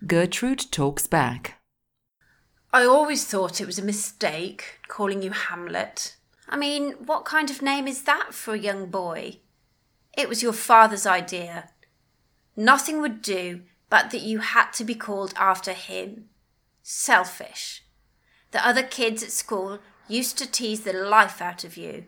Gertrude talks back. I always thought it was a mistake calling you Hamlet. I mean, what kind of name is that for a young boy? It was your father's idea. Nothing would do but that you had to be called after him. Selfish. The other kids at school used to tease the life out of you.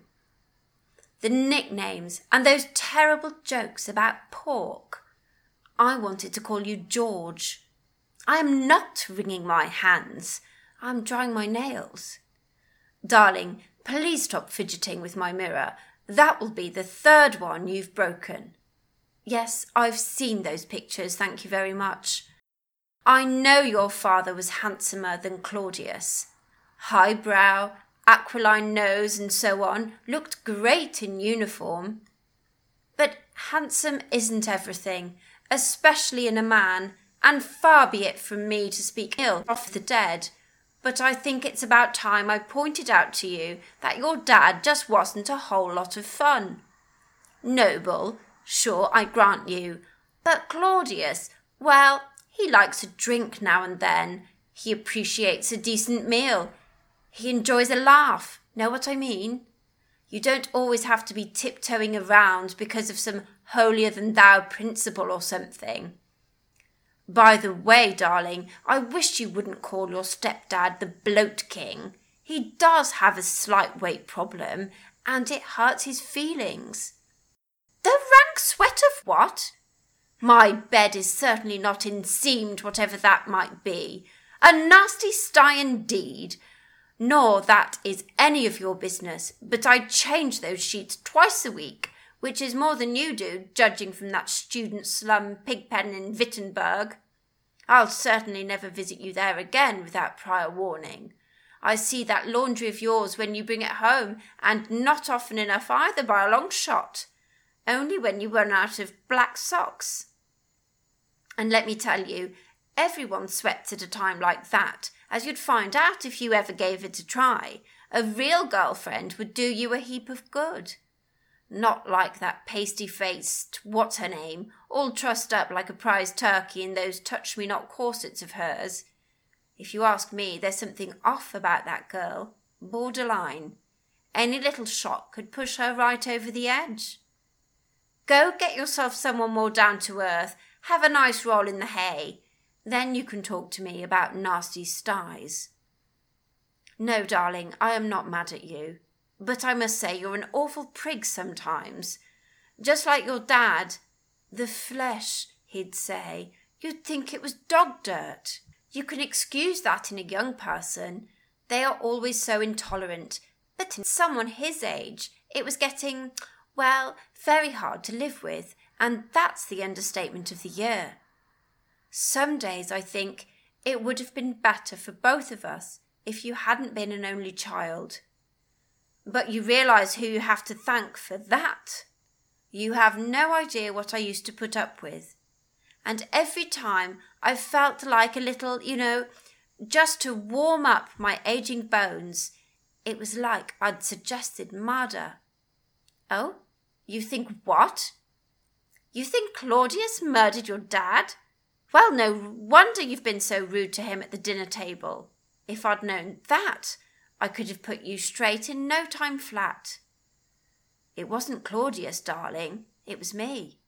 The nicknames and those terrible jokes about pork. I wanted to call you George. I am not wringing my hands. I'm drying my nails. Darling, please stop fidgeting with my mirror. That will be the third one you've broken. Yes, I've seen those pictures, thank you very much. I know your father was handsomer than Claudius. High brow, aquiline nose and so on, looked great in uniform. But handsome isn't everything, especially in a man, and far be it from me to speak ill of the dead, but I think it's about time I pointed out to you that your dad just wasn't a whole lot of fun. Noble, sure, I grant you, but Claudius, well, he likes a drink now and then. He appreciates a decent meal. He enjoys a laugh. Know what I mean? You don't always have to be tiptoeing around because of some holier-than-thou principle or something. By the way, darling, I wish you wouldn't call your stepdad the Bloat King. He does have a slight weight problem, and it hurts his feelings. The rank sweat of what? My bed is certainly not enseamed, whatever that might be. A nasty sty indeed. Nor that is any of your business, but I change those sheets twice a week, which is more than you do, judging from that student slum pigpen in Wittenberg. I'll certainly never visit you there again without prior warning. I see that laundry of yours when you bring it home, and not often enough either by a long shot. Only when you run out of black socks. And let me tell you, everyone sweats at a time like that, as you'd find out if you ever gave it a try. A real girlfriend would do you a heap of good. Not like that pasty-faced, what's her name, all trussed up like a prize turkey in those touch-me-not corsets of hers. If you ask me, there's something off about that girl, borderline. Any little shock could push her right over the edge. Go get yourself someone more down to earth, have a nice roll in the hay. Then you can talk to me about nasty styes. No, darling, I am not mad at you. But I must say you're an awful prig sometimes. Just like your dad. The flesh, he'd say. You'd think it was dog dirt. You can excuse that in a young person. They are always so intolerant. But in someone his age, it was getting, well, very hard to live with. And that's the understatement of the year. Some days I think it would have been better for both of us if you hadn't been an only child. But you realise who you have to thank for that. You have no idea what I used to put up with. And every time I felt like a little, just to warm up my ageing bones, it was like I'd suggested murder. Oh, you think what? You think Claudius murdered your dad? Well, no wonder you've been so rude to him at the dinner table. If I'd known that, I could have put you straight in no time flat. It wasn't Claudius, darling. It was me.